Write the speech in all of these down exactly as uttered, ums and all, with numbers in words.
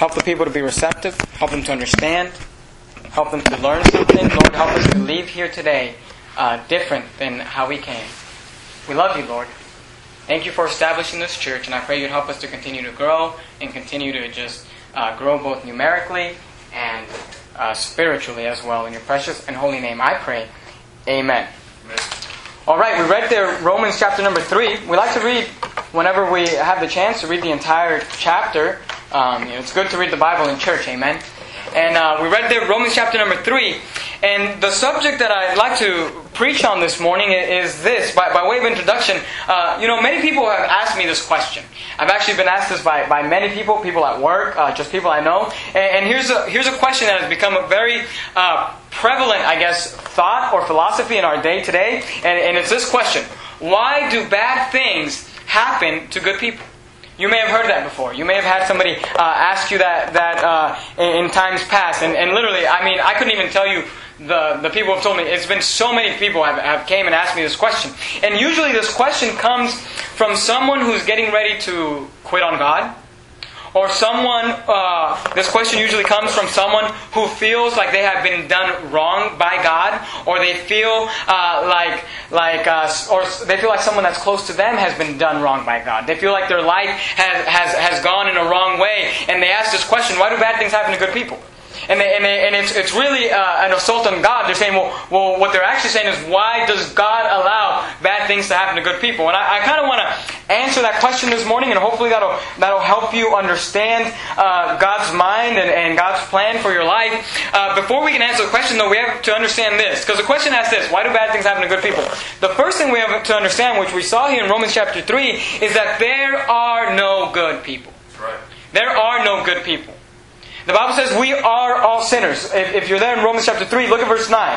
Help the people to be receptive. Help them to understand. Help them to learn something. Lord, help us to leave here today uh, different than how we came. We love you, Lord. Thank you for establishing this church, and I pray you'd help us to continue to grow and continue to just uh, grow both numerically and uh, spiritually as well. In your precious and holy name, I pray. Amen. Amen. All right, we read there Romans chapter number three. We like to read, whenever we have the chance, to read the entire chapter. Um, you know, it's good to read the Bible in church, amen. And uh, we read there Romans chapter number three. And the subject that I'd like to preach on this morning is this. By, by way of introduction, uh, you know, many people have asked me this question. I've actually been asked this by, by many people, people at work, uh, just people I know. And, and here's a here's a question that has become a very uh, prevalent, I guess, thought or philosophy in our day today. And, and it's this question. Why do bad things happen to good people? You may have heard that before. You may have had somebody uh, ask you that that uh, in, in times past. And, and literally, I mean, I couldn't even tell you the, the people have told me. It's been so many people have, have came and asked me this question. And usually this question comes from someone who's getting ready to quit on God. Or someone, uh, this question usually comes from someone who feels like they have been done wrong by God, or they feel uh, like, like, uh, or they feel like someone that's close to them has been done wrong by God. They feel like their life has has, has gone in a wrong way, and they ask this question: why do bad things happen to good people? And they, and, they, and it's it's really uh, an assault on God. They're saying, well, well, what they're actually saying is, why does God allow bad things to happen to good people? And I, I kind of want to answer that question this morning, and hopefully that'll that'll help you understand uh, God's mind and, and God's plan for your life. Uh, before we can answer the question, though, we have to understand this, because the question asks this: why do bad things happen to good people? The first thing we have to understand, which we saw here in Romans chapter three, is that there are no good people. Right. There are no good people. The Bible says we are all sinners. If, if you're there in Romans chapter three, look at verse nine.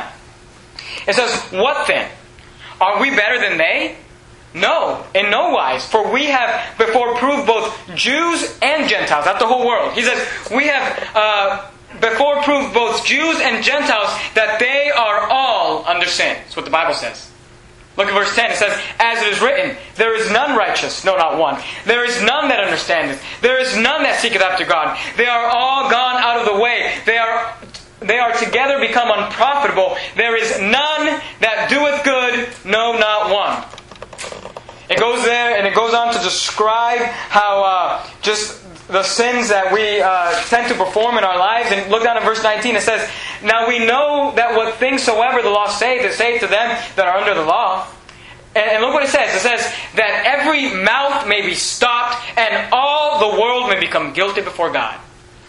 It says, what then? Are we better than they? No, in no wise. For we have before proved both Jews and Gentiles. That's the whole world. He says, we have uh, before proved both Jews and Gentiles that they are all under sin. That's what the Bible says. Look at verse ten. It says, as it is written, there is none righteous, no, not one. There is none that understandeth. There is none that seeketh after God. They are all gone out of the way. They are they are together become unprofitable. There is none that doeth good, no, not one. It goes there and it goes on to describe how uh, just the sins that we uh, tend to perform in our lives. And look down at verse nineteen. It says, now we know that what things soever the law saith is saith to them that are under the law. And, and look what it says. It says that every mouth may be stopped and all the world may become guilty before God.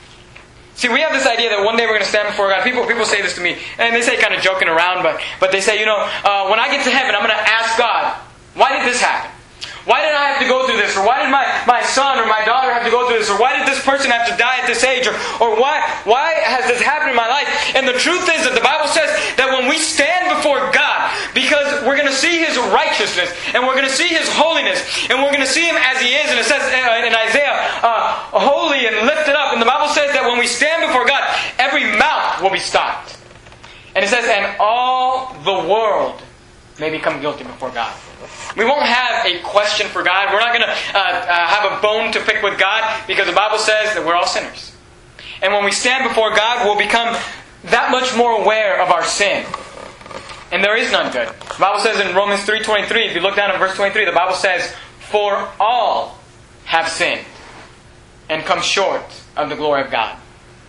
See, we have this idea that one day we're going to stand before God. People people say this to me, and they say kind of joking around, but, but they say, you know, uh, when I get to heaven, I'm going to ask God, why did this happen? Why did I have to go through this? Or why did my, my son or my daughter have to go through this? Or why did this person have to die at this age? Or, or why, why has this happened in my life? And the truth is that the Bible says that when we stand before God, because we're going to see His righteousness, and we're going to see His holiness, and we're going to see Him as He is, and it says in Isaiah, uh, holy and lifted up. And the Bible says that when we stand before God, every mouth will be stopped. And it says, and all the world may become guilty before God. We won't have a question for God. We're not going to uh, uh, have a bone to pick with God, because the Bible says that we're all sinners. And when we stand before God, we'll become that much more aware of our sin. And there is none good. The Bible says in Romans three twenty-three, if you look down at verse twenty-three, the Bible says, for all have sinned and come short of the glory of God.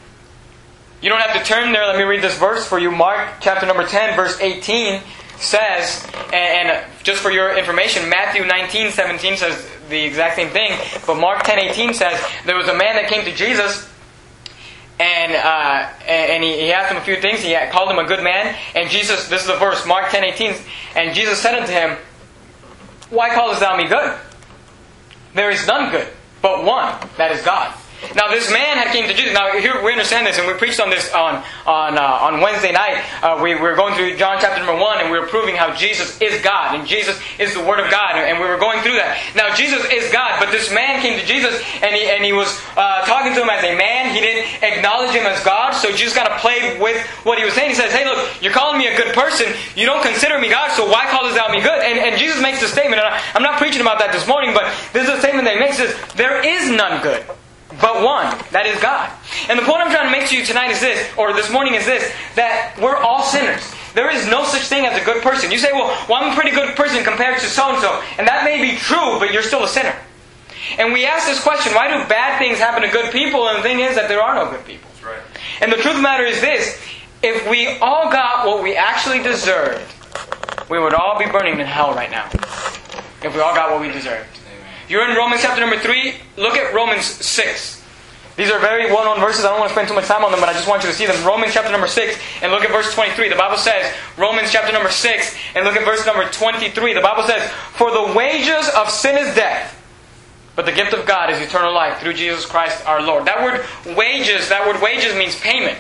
You don't have to turn there. Let me read this verse for you. Mark chapter number ten, verse eighteen says, and, and just for your information, Matthew nineteen seventeen says the exact same thing, but Mark ten eighteen says, there was a man that came to Jesus, and uh, and he, he asked him a few things. He called him a good man, and Jesus, this is the verse, Mark ten eighteen, and Jesus said unto him, why callest thou me good? There is none good, but one, that is God. Now this man had came to Jesus. Now here we understand this, and we preached on this on on uh, on Wednesday night. Uh, we, we were going through John chapter number one, and we were proving how Jesus is God, and Jesus is the Word of God, and we were going through that. Now Jesus is God, but this man came to Jesus, and he and he was uh, talking to him as a man. He didn't acknowledge him as God, so Jesus kind of played with what he was saying. He says, "Hey, look, you're calling me a good person. You don't consider me God, so why callest thou me good?" And, and Jesus makes the statement, and I, I'm not preaching about that this morning, but this is a statement that he makes: is there is none good. but one. That is God. And the point I'm trying to make to you tonight is this, or this morning is this, that we're all sinners. There is no such thing as a good person. You say, well, well I'm a pretty good person compared to so-and-so. And that may be true, but you're still a sinner. And we ask this question, why do bad things happen to good people? And the thing is that there are no good people. That's right. And the truth of the matter is this, if we all got what we actually deserved, we would all be burning in hell right now. If we all got what we deserved. You're in Romans chapter number three. Look at Romans six. These are very well-known verses. I don't want to spend too much time on them, but I just want you to see them. Romans chapter number six, and look at verse twenty-three. The Bible says, Romans chapter number six, and look at verse number twenty-three. The Bible says, for the wages of sin is death, but the gift of God is eternal life through Jesus Christ our Lord. That word wages, that word wages means payment.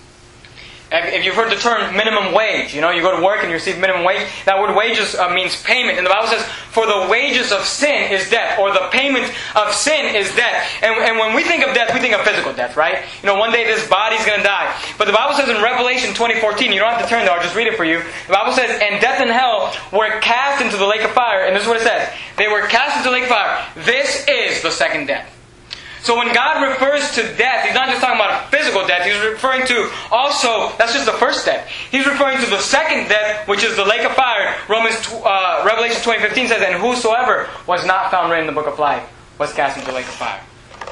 If you've heard the term minimum wage, you know, you go to work and you receive minimum wage, that word wages uh, means payment. And the Bible says, for the wages of sin is death, or the payment of sin is death. And, and when we think of death, we think of physical death, right? You know, one day this body's going to die. But the Bible says in Revelation twenty fourteen, you don't have to turn there, I'll just read it for you. The Bible says, and death and hell were cast into the lake of fire. And this is what it says. They were cast into the lake of fire. This is the second death. So when God refers to death, He's not just talking about a physical death. He's referring to also, that's just the first death. He's referring to the second death, which is the lake of fire. Romans, uh, Revelation twenty fifteen says, and whosoever was not found written in the book of life was cast into the lake of fire.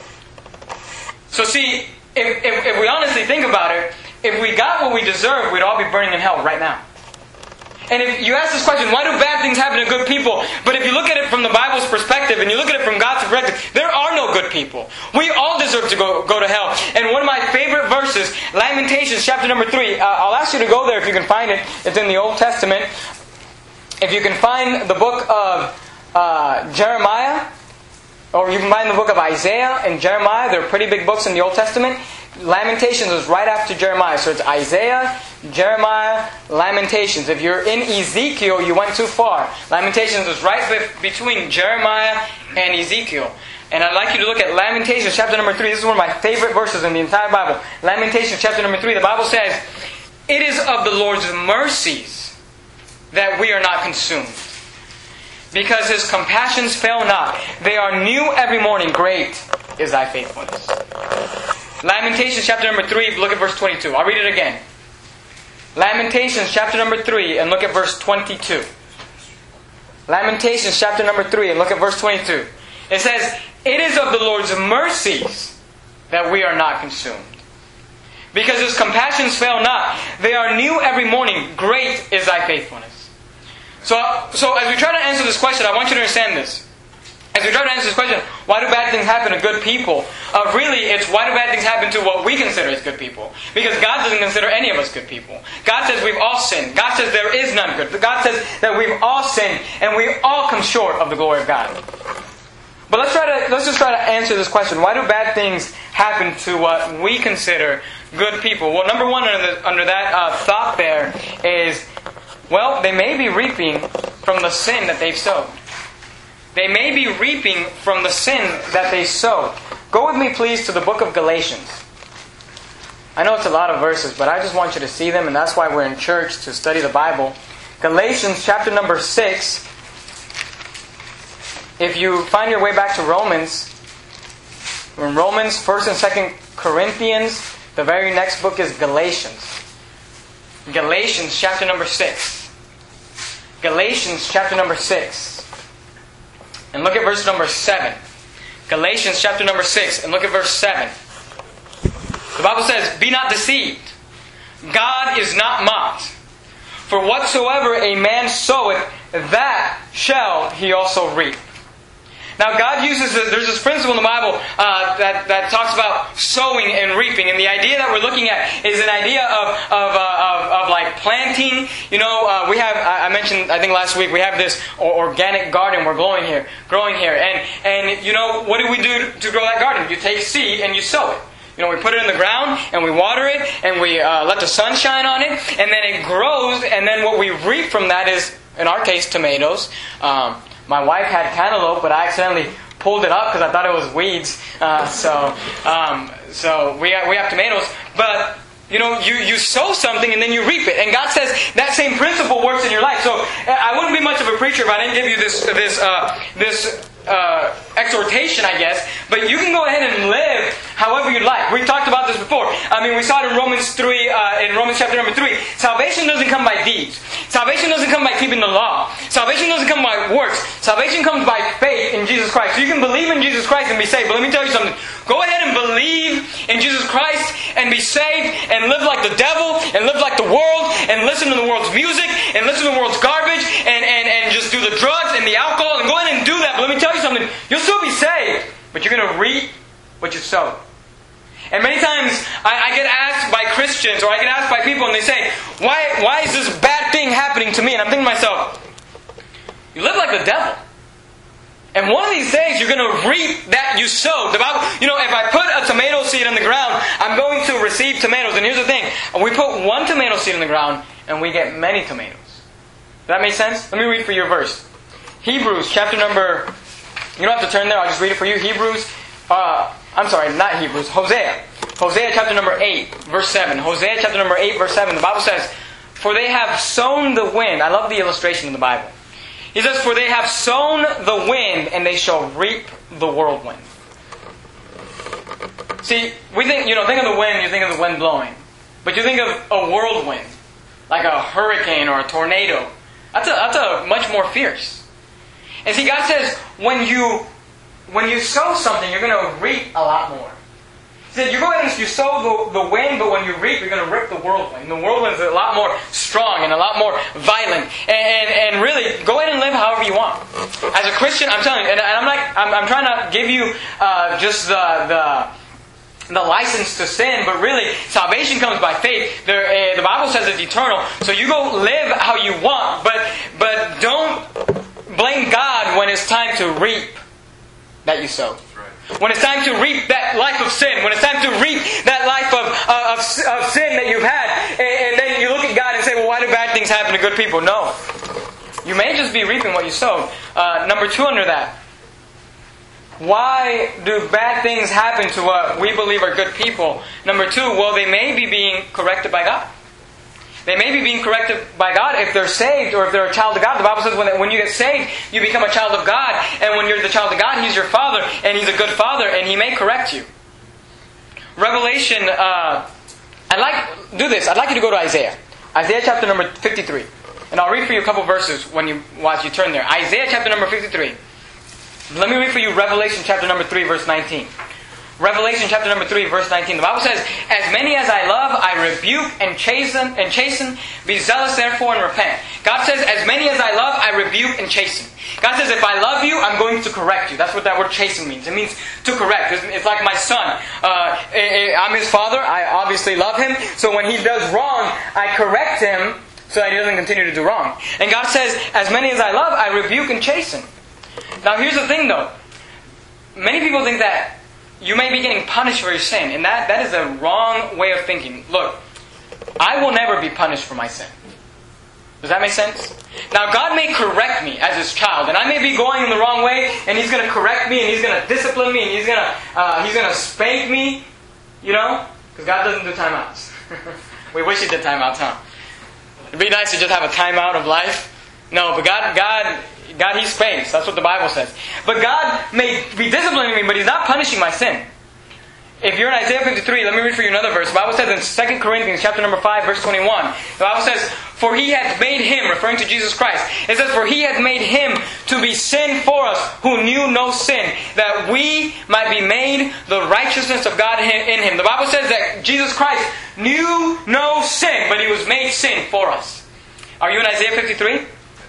So see, if, if, if we honestly think about it, if we got what we deserve, we'd all be burning in hell right now. And if you ask this question, why do bad things happen to good people? But if you look at it from the Bible's perspective, and you look at it from God's perspective, there are no good people. We all deserve to go, go to hell. And one of my favorite verses, Lamentations chapter number three. Uh, I'll ask you to go there if you can find it. It's in the Old Testament. If you can find the book of uh, Jeremiah, or you can find the book of Isaiah and Jeremiah. They're pretty big books in the Old Testament. Lamentations is right after Jeremiah. So it's Isaiah, Jeremiah, Lamentations. If you're in Ezekiel, you went too far. Lamentations is right be- between Jeremiah and Ezekiel. And I'd like you to look at Lamentations chapter number three. This is one of my favorite verses in the entire Bible. Lamentations chapter number three. The Bible says, it is of the Lord's mercies that we are not consumed, because His compassions fail not. They are new every morning. Great is thy faithfulness. Lamentations chapter number three, look at verse twenty-two. I'll read it again. Lamentations chapter number three, and look at verse twenty-two. Lamentations chapter number three, and look at verse twenty-two. It says, it is of the Lord's mercies that we are not consumed, because His compassions fail not. They are new every morning. Great is thy faithfulness. So, so as we try to answer this question, I want you to understand this. As we try to answer this question, why do bad things happen to good people? Uh, really, it's why do bad things happen to what we consider as good people? Because God doesn't consider any of us good people. God says we've all sinned. God says there is none good. God says that we've all sinned and we all come short of the glory of God. But let's try to let's just try to answer this question. Why do bad things happen to what we consider good people? Well, number one under, the, under that uh, thought there is, well, they may be reaping from the sin that they've sowed. They may be reaping from the sin that they sowed. Go with me, please, to the book of Galatians. I know it's a lot of verses, but I just want you to see them, and that's why we're in church, to study the Bible. Galatians chapter number six. If you find your way back to Romans, we're in Romans, First and Second Corinthians. The very next book is Galatians. Galatians chapter number six. Galatians chapter number six. And look at verse number seven. Galatians chapter number six, and look at verse seven. The Bible says, be not deceived. God is not mocked. For whatsoever a man soweth, that shall he also reap. Now God uses, this, there's this principle in the Bible uh, that, that talks about sowing and reaping. And the idea that we're looking at is an idea of of, uh, of, of like planting. You know, uh, we have, I mentioned, I think last week, we have this organic garden we're growing here. growing here. And, and you know, what do we do to grow that garden? You take seed and you sow it. You know, we put it in the ground and we water it and we uh, let the sun shine on it. And then it grows, and then what we reap from that is, in our case, tomatoes. Um, My wife had cantaloupe, but I accidentally pulled it up because I thought it was weeds. Uh, so, um, so we have, we have tomatoes. But you know, you, you sow something and then you reap it. And God says that same principle works in your life. So I wouldn't be much of a preacher if I didn't give you this this uh, this uh, exhortation, I guess, but you can go ahead and live however you like. We talked about this before. I mean, we saw it in Romans three, uh, in Romans chapter number three. Salvation doesn't come by deeds. Salvation doesn't come by keeping the law. Salvation doesn't come by works. Salvation comes by faith in Jesus Christ. So you can believe in Jesus Christ and be saved. But let me tell you something. Go ahead and believe in Jesus Christ and be saved and live like the devil and live like the world and listen to the world's music and listen to the world's garbage and, and, and just do the drugs and the alcohol and go ahead and do that. But let me tell you something. You'll still be saved, but you're going to reap what you sow. And many times I, I get asked by Christians or I get asked by people and they say, why, why is this bad thing happening to me? And I'm thinking to myself, you live like the devil. And one of these days you're going to reap that you sowed. The Bible, you know, if I put a tomato seed in the ground, I'm going to receive tomatoes. And here's the thing. We put one tomato seed in the ground and we get many tomatoes. Does that make sense? Let me read for you a verse. Hebrews chapter number... You don't have to turn there. I'll just read it for you. Hebrews... Uh, I'm sorry, not Hebrews. Hosea. Hosea chapter number eight, verse seven. Hosea chapter number eight, verse seven. The Bible says, for they have sown the wind. I love the illustration in the Bible. He says, for they have sown the wind, and they shall reap the whirlwind. See, we think, you know, think of the wind, you think of the wind blowing. But you think of a whirlwind, like a hurricane or a tornado. That's a, that's a much more fierce. And see, God says, when you when you sow something, you're going to reap a lot more. He said, you go ahead and you sow the, the wind, but when you reap, you're going to rip the whirlwind. And the whirlwind is a lot more strong and a lot more violent. And, and, and really, go ahead and live however you want. As a Christian, I'm telling you, and I'm like, I'm, I'm trying to give you uh, just the, the the license to sin, but really, salvation comes by faith. The, uh, the Bible says it's eternal. So you go live how you want, but but don't blame God when it's time to reap that you sow. When it's time to reap that life of sin, when it's time to reap that life of, of, of sin that you've had, and, and then you look at God and say, well, why do bad things happen to good people? No. You may just be reaping what you sowed. Uh, number two under that. Why do bad things happen to what we believe are good people? Number two, well, they may be being corrected by God. They may be being corrected by God if they're saved or if they're a child of God. The Bible says when, when you get saved, you become a child of God. And when you're the child of God, He's your Father. And He's a good Father. And He may correct you. Revelation, uh, I'd like, do this. I'd like you to go to Isaiah. Isaiah chapter number fifty-three. And I'll read for you a couple verses when you, as you turn there. Isaiah chapter number fifty-three. Let me read for you Revelation chapter number three, verse nineteen. Revelation chapter number three, verse nineteen. The Bible says, as many as I love, I rebuke and chasten, and chasten. Be zealous therefore and repent. God says, as many as I love, I rebuke and chasten. God says, if I love you, I'm going to correct you. That's what that word chasten means. It means to correct. It's like my son. Uh, I'm his father. I obviously love him. So when he does wrong, I correct him so that he doesn't continue to do wrong. And God says, as many as I love, I rebuke and chasten. Now here's the thing though. Many people think that you may be getting punished for your sin. And that, that is a wrong way of thinking. Look, I will never be punished for my sin. Does that make sense? Now God may correct me as His child. And I may be going in the wrong way. And He's going to correct me. And He's going to discipline me. And He's going to uh, He's going to spank me. You know? Because God doesn't do timeouts. We wish He did timeouts, huh? It'd be nice to just have a timeout of life. No, but God, God, God, He spanks. That's what the Bible says. But God may be disciplining me, but He's not punishing my sin. If you're in Isaiah fifty-three, let me read for you another verse. The Bible says in Second Corinthians chapter number five, verse twenty-one. The Bible says, for He hath made Him, referring to Jesus Christ. It says, for He hath made Him to be sin for us, who knew no sin, that we might be made the righteousness of God in Him. The Bible says that Jesus Christ knew no sin, but He was made sin for us. Are you in Isaiah fifty-three?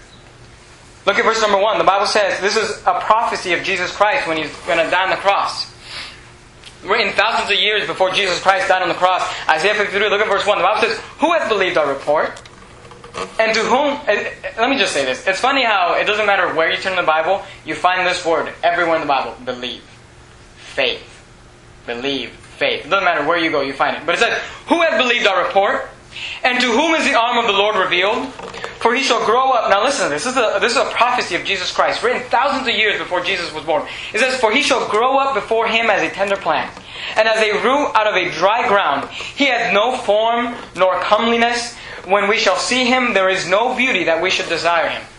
Look at verse number one. The Bible says this is a prophecy of Jesus Christ when He's going to die on the cross. We're in thousands of years before Jesus Christ died on the cross. Isaiah fifty-three, look at verse one. The Bible says, who hath believed our report? And to whom... Let me just say this. It's funny how it doesn't matter where you turn in the Bible, you find this word everywhere in the Bible. Believe. Faith. Believe. Faith. It doesn't matter where you go, you find it. But it says, who hath believed our report? And to whom is the arm of the Lord revealed? For He shall grow up... Now listen, this is a, this is a prophecy of Jesus Christ, written thousands of years before Jesus was born. It says, for He shall grow up before Him as a tender plant, and as a root out of a dry ground. He hath no form nor comeliness. When we shall see Him, there is no beauty that we should desire Him.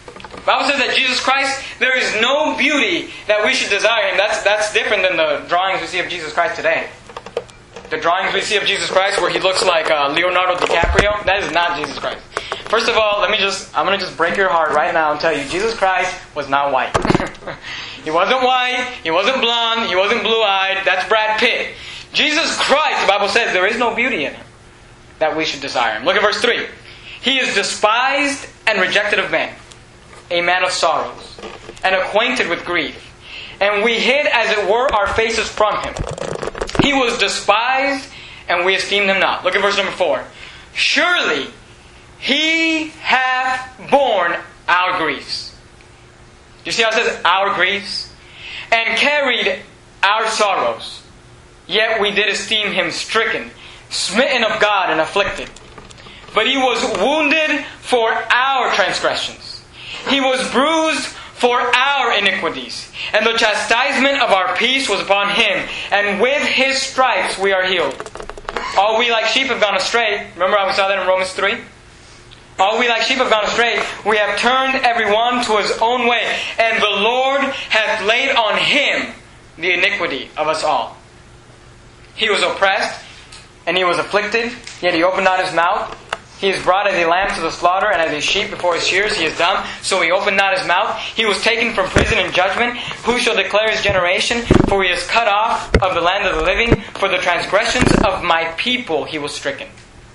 The Bible says that Jesus Christ, there is no beauty that we should desire Him. That's, that's different than the drawings we see of Jesus Christ today. The drawings we see of Jesus Christ where He looks like uh, Leonardo DiCaprio, that is not Jesus Christ. First of all, let me just, I'm going to just break your heart right now and tell you, Jesus Christ was not white. He wasn't white, He wasn't blonde, He wasn't blue-eyed, that's Brad Pitt. Jesus Christ, the Bible says, there is no beauty in Him that we should desire Him. Look at verse three. He is despised and rejected of men, a man of sorrows, and acquainted with grief. And we hid, as it were, our faces from Him. He was despised, and we esteemed Him not. Look at verse number four. Surely He hath borne our griefs. You see how it says, our griefs? And carried our sorrows. Yet we did esteem Him stricken, smitten of God, and afflicted. But He was wounded for our transgressions. He was bruised for our iniquities. And the chastisement of our peace was upon Him. And with His stripes we are healed. All we like sheep have gone astray. Remember how we saw that in Romans three? All we like sheep have gone astray. We have turned every one to his own way. And the Lord hath laid on Him the iniquity of us all. He was oppressed, and He was afflicted, yet He opened not His mouth. He is brought as a lamb to the slaughter, and as a sheep before his shearers He is dumb. So He opened not His mouth. He was taken from prison and judgment. Who shall declare His generation? For He is cut off of the land of the living. For the transgressions of my people He was stricken.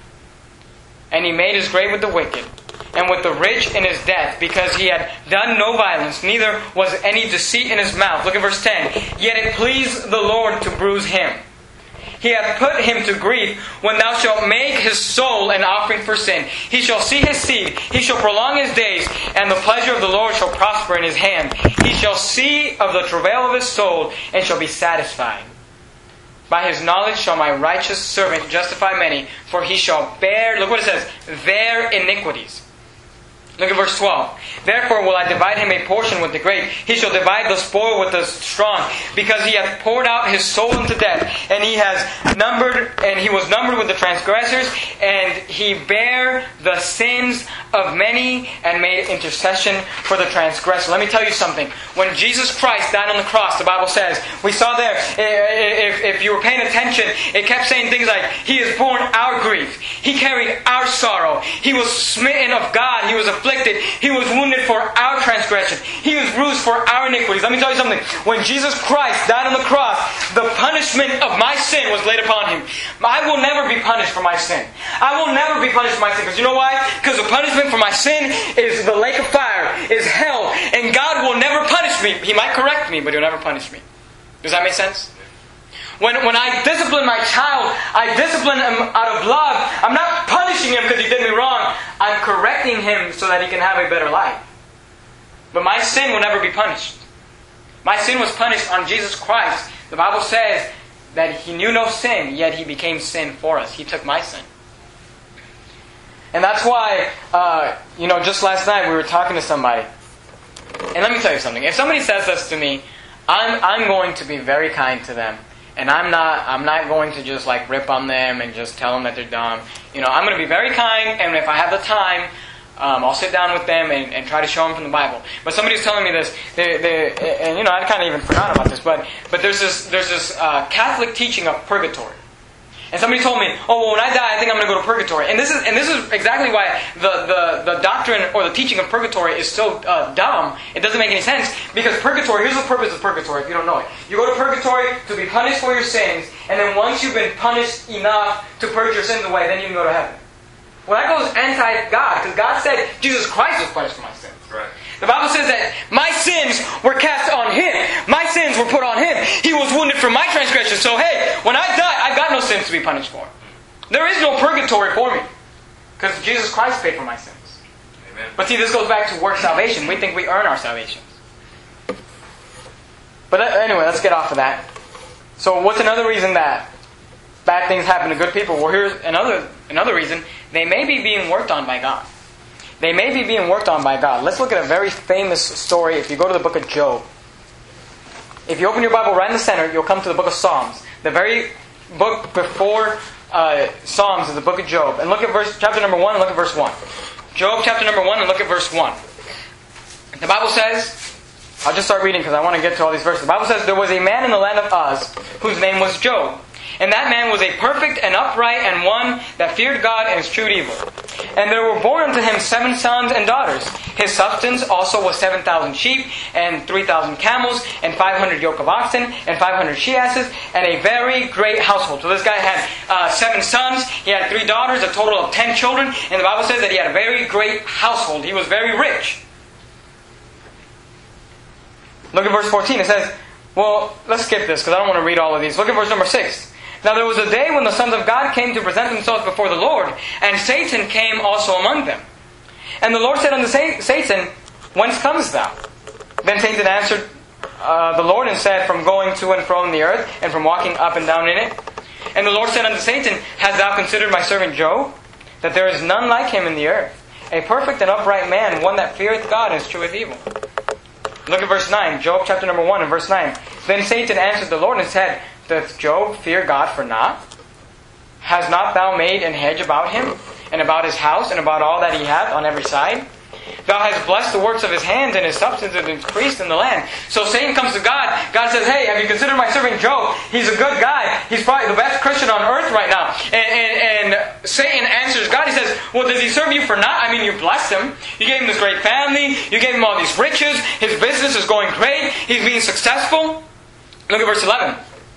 And He made His grave with the wicked, and with the rich in His death, because He had done no violence, neither was any deceit in His mouth. Look at verse ten. Yet it pleased the Lord to bruise Him. He hath put Him to grief. When thou shalt make His soul an offering for sin, He shall see His seed, He shall prolong His days, and the pleasure of the Lord shall prosper in His hand. He shall see of the travail of His soul, and shall be satisfied. By His knowledge shall my righteous servant justify many, for he shall bear, look what it says, their iniquities. Look at verse twelve. Therefore will I divide him a portion with the great. He shall divide the spoil with the strong, because he hath poured out his soul into death, and he has numbered, and he was numbered with the transgressors, and he bare the sins of many, and made intercession for the transgressor. Let me tell you something. When Jesus Christ died on the cross, the Bible says, we saw there, if, if you were paying attention, it kept saying things like, He has borne our grief. He carried our sorrow. He was smitten of God. He was afflicted. He was wounded for our transgression. He was bruised for our iniquities. Let me tell you something. When Jesus Christ died on the cross, the punishment of my sin was laid upon Him. I will never be punished for my sin. I will never be punished for my sin. Because you know why? Because the punishment for my sin is the lake of fire, is hell. And God will never punish me. He might correct me, but He'll never punish me. Does that make sense? When, when I discipline my child, I discipline him out of love. I'm not punishing him because he did me wrong. I'm correcting him so that he can have a better life. But my sin will never be punished. My sin was punished on Jesus Christ. The Bible says that He knew no sin, yet He became sin for us. He took my sin. And that's why, uh, you know, just last night we were talking to somebody. And let me tell you something. If somebody says this to me, I'm I'm going to be very kind to them. And I'm not I'm not going to just like rip on them and just tell them that they're dumb. You know, I'm going to be very kind, and if I have the time, um, I'll sit down with them and, and try to show them from the Bible. But somebody's telling me this, they, they, and you know, I kind of even forgot about this, but but there's this there's this uh, Catholic teaching of purgatory. And somebody told me, oh, well, when I die, I think I'm going to go to purgatory. And this is and this is exactly why the, the, the doctrine or the teaching of purgatory is so uh, dumb. It doesn't make any sense. Because purgatory, here's the purpose of purgatory, if you don't know it. You go to purgatory to be punished for your sins, and then once you've been punished enough to purge your sins away, then you can go to heaven. Well, that goes anti-God, because God said Jesus Christ was punished for my sins. Right. The Bible says that my sins were cast on Him. My sins were put on Him. He was wounded for my transgression. So hey, when I die, I've got no sins to be punished for. There is no purgatory for me. Because Jesus Christ paid for my sins. Amen. But see, this goes back to work salvation. We think we earn our salvation. But anyway, let's get off of that. So what's another reason that bad things happen to good people? Well, here's another another reason. They may be being worked on by God. They may be being worked on by God. Let's look at a very famous story. If you go to the book of Job. If you open your Bible right in the center, you'll come to the book of Psalms. The very book before uh, Psalms is the book of Job. And look at verse chapter number one and look at verse one. Job chapter number one and look at verse one. The Bible says, I'll just start reading because I want to get to all these verses. The Bible says, there was a man in the land of Uz whose name was Job. And that man was a perfect and upright and one that feared God and eschewed evil. And there were born unto him seven sons and daughters. His substance also was seven thousand sheep, and three thousand camels, and five hundred yoke of oxen, and five hundred she-asses, and a very great household. So this guy had uh, seven sons, he had three daughters, a total of ten children, and the Bible says that he had a very great household. He was very rich. Look at verse fourteen. It says, well, let's skip this because I don't want to read all of these. Look at verse number six. Now there was a day when the sons of God came to present themselves before the Lord, and Satan came also among them. And the Lord said unto Satan, Whence comest thou? Then Satan answered uh, the Lord and said, From going to and fro in the earth, and from walking up and down in it. And the Lord said unto Satan, Hast thou considered my servant Job, that there is none like him in the earth, a perfect and upright man, one that feareth God and escheweth evil? Look at verse nine, Job chapter number one and verse nine. Then Satan answered the Lord and said, Doth Job fear God for naught? Has not thou made an hedge about him, and about his house, and about all that he hath on every side? Thou hast blessed the works of his hands, and his substance is increased in the land. So Satan comes to God. God says, hey, have you considered my servant Job? He's a good guy. He's probably the best Christian on earth right now. And, and, and Satan answers God. He says, well, does he serve you for naught? I mean, you blessed him. You gave him this great family. You gave him all these riches. His business is going great. He's being successful. Look at verse eleven.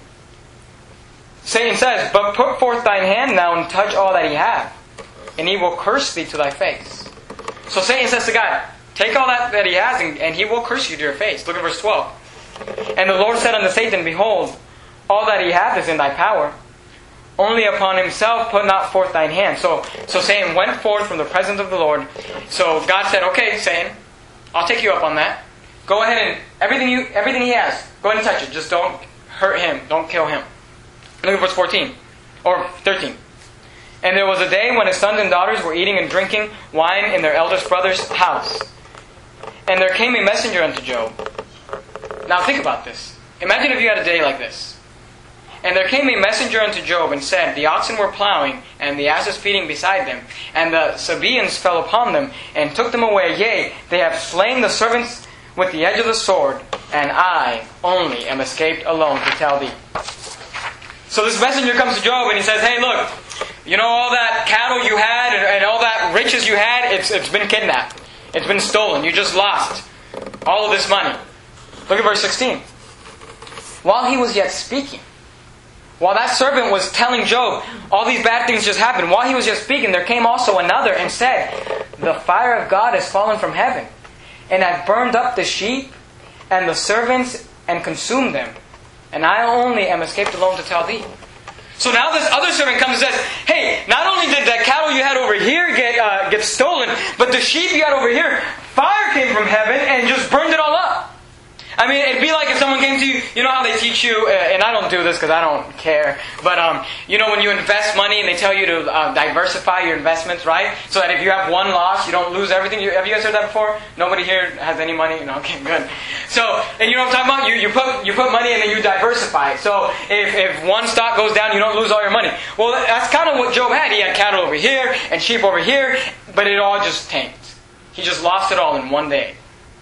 Satan says, But put forth thine hand now and touch all that he hath, and he will curse thee to thy face. So Satan says to God, take all that that he has, and, and he will curse you to your face. Look at verse twelve. And the Lord said unto Satan, Behold, all that he hath is in thy power. Only upon himself put not forth thine hand. So, so Satan went forth from the presence of the Lord. So God said, okay, Satan, I'll take you up on that. Go ahead and everything you everything he has, go ahead and touch it. Just don't hurt him. Don't kill him. Look at verse fourteen. Or thirteen. And there was a day when his sons and daughters were eating and drinking wine in their eldest brother's house. And there came a messenger unto Job. Now think about this. Imagine if you had a day like this. And there came a messenger unto Job and said, The oxen were plowing, and the asses feeding beside them. And the Sabaeans fell upon them, and took them away. Yea, they have slain the servants with the edge of the sword, and I only am escaped alone to tell thee. So this messenger comes to Job and he says, hey, look, you know all that cattle you had and, and all that riches you had, it's it's been kidnapped. It's been stolen. You just lost all of this money. Look at verse sixteen. While he was yet speaking, while that servant was telling Job, all these bad things just happened, while he was yet speaking, there came also another and said, The fire of God has fallen from heaven, and hath burned up the sheep and the servants and consumed them. And I only am escaped alone to tell thee. So now this other servant comes and says, hey, not only did the cattle you had over here get uh, get stolen, but the sheep you had over here, fire came from heaven and just burned it all up. I mean, it'd be like if someone came to you, you know how they teach you, uh, and I don't do this because I don't care, but um, you know when you invest money and they tell you to uh, diversify your investments, right? So that if you have one loss, you don't lose everything. You, have you guys heard that before? Nobody here has any money? No, okay, good. So, and you know what I'm talking about? You, you put you put money and then you diversify. So if, if one stock goes down, you don't lose all your money. Well, that's kind of what Job had. He had cattle over here and sheep over here, but it all just tanked. He just lost it all in one day.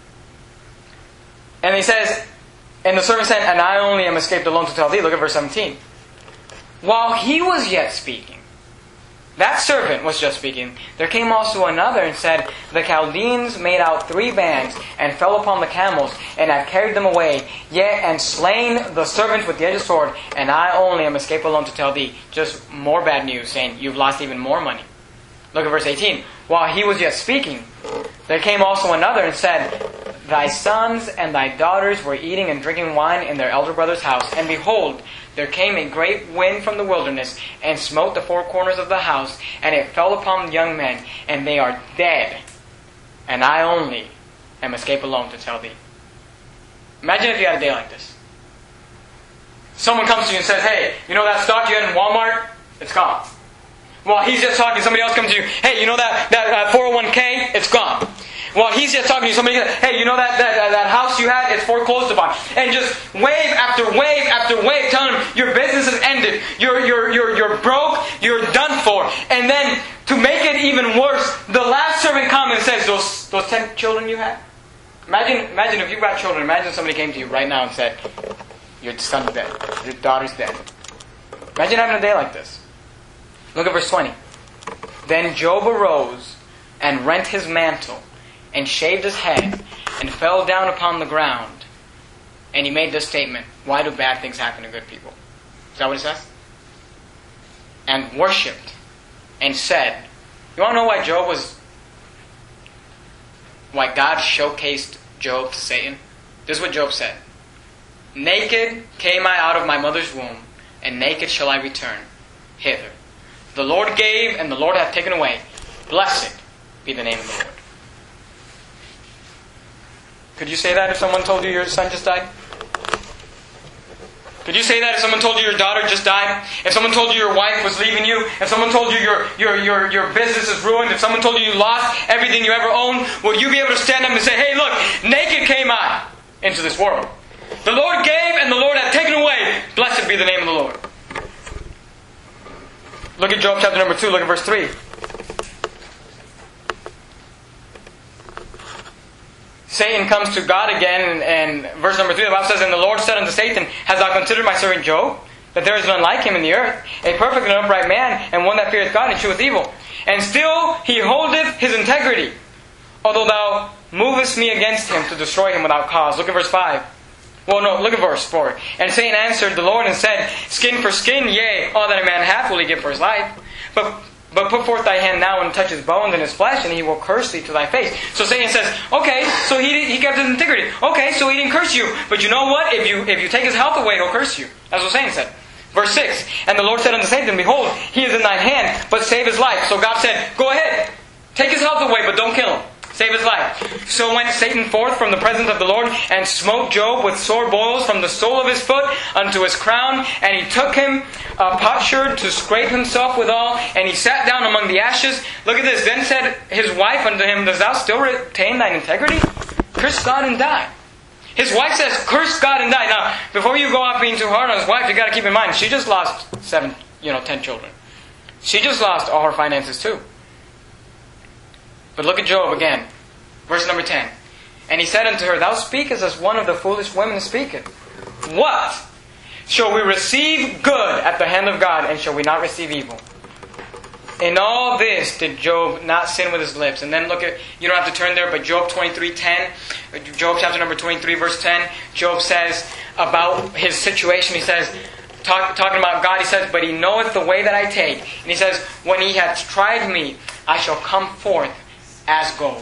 And he says, and the servant said, and I only am escaped alone to tell thee. Look at verse seventeen. While he was yet speaking, that servant was just speaking, there came also another and said, The Chaldeans made out three bands, and fell upon the camels, and have carried them away, yet and slain the servant with the edge of the sword, and I only am escaped alone to tell thee. Just more bad news, saying, you've lost even more money. Look at verse eighteen. While he was yet speaking, there came also another and said, Thy sons and thy daughters were eating and drinking wine in their elder brother's house. And behold, there came a great wind from the wilderness, and smote the four corners of the house, and it fell upon the young men, and they are dead. And I only am escaped alone to tell thee. Imagine if you had a day like this. Someone comes to you and says, hey, you know that stock you had in Walmart? It's gone. While he's just talking, somebody else comes to you, hey, you know that, that uh, four oh one k? It's gone. While he's just talking to you, somebody says, hey, you know that, that, uh, that house you had? It's foreclosed upon. And just wave after wave after wave, telling him your business has ended. You're, you're, you're, you're broke. You're done for. And then, to make it even worse, the last servant comes and says, those, those ten children you had? Imagine, imagine if you've got children. Imagine somebody came to you right now and said, "Your son's dead. Your daughter's dead." Imagine having a day like this. Look at verse twenty. Then Job arose and rent his mantle and shaved his head and fell down upon the ground. And he made this statement: "Why do bad things happen to good people?" Is that what it says? And worshipped and said, you want to know why Job was, why God showcased Job to Satan? This is what Job said. "Naked came I out of my mother's womb, and naked shall I return hither. The Lord gave, and the Lord hath taken away. Blessed be the name of the Lord." Could you say that if someone told you your son just died? Could you say that if someone told you your daughter just died? If someone told you your wife was leaving you? If someone told you your, your, your, your business is ruined? If someone told you you lost everything you ever owned? Would you be able to stand up and say, "Hey, look, naked came I into this world. The Lord gave and the Lord hath taken away. Blessed be the name of the Lord"? Look at Job chapter number two. Look at verse three. Satan comes to God again, and, and verse number three, the Bible says, "And the Lord said unto Satan, Hast thou considered my servant Job? That there is none like him in the earth, a perfect and upright man, and one that feareth God and cheweth evil. And still he holdeth his integrity, although thou movest me against him to destroy him without cause." Look at verse five. Well, no, look at verse four. "And Satan answered the Lord and said, Skin for skin, yea, all that a man hath will he give for his life. But But put forth thy hand now and touch his bones and his flesh, and he will curse thee to thy face." So Satan says, okay, so he he kept his integrity. Okay, so he didn't curse you. But you know what? If you if you take his health away, he'll curse you. That's what Satan said. Verse six. "And the Lord said unto Satan, Behold, he is in thine hand, but save his life." So God said, go ahead, take his health away, but don't kill him. Save his life. "So went Satan forth from the presence of the Lord, and smote Job with sore boils from the sole of his foot unto his crown. And he took him a potsherd to scrape himself withal, and he sat down among the ashes." Look at this. "Then said his wife unto him, Dost thou still retain thine integrity? Curse God and die." His wife says, "Curse God and die." Now, before you go off being too hard on his wife, you got to keep in mind, she just lost seven, you know, ten children. She just lost all her finances too. But look at Job again. Verse number ten. "And he said unto her, Thou speakest as one of the foolish women speaketh. What? Shall we receive good at the hand of God, and shall we not receive evil? In all this did Job not sin with his lips." And then look at, you don't have to turn there, but Job twenty-three ten. Job chapter number twenty-three, verse ten. Job says about his situation, he says, talk, talking about God, he says, "But he knoweth the way that I take." And he says, "When he hath tried me, I shall come forth as gold."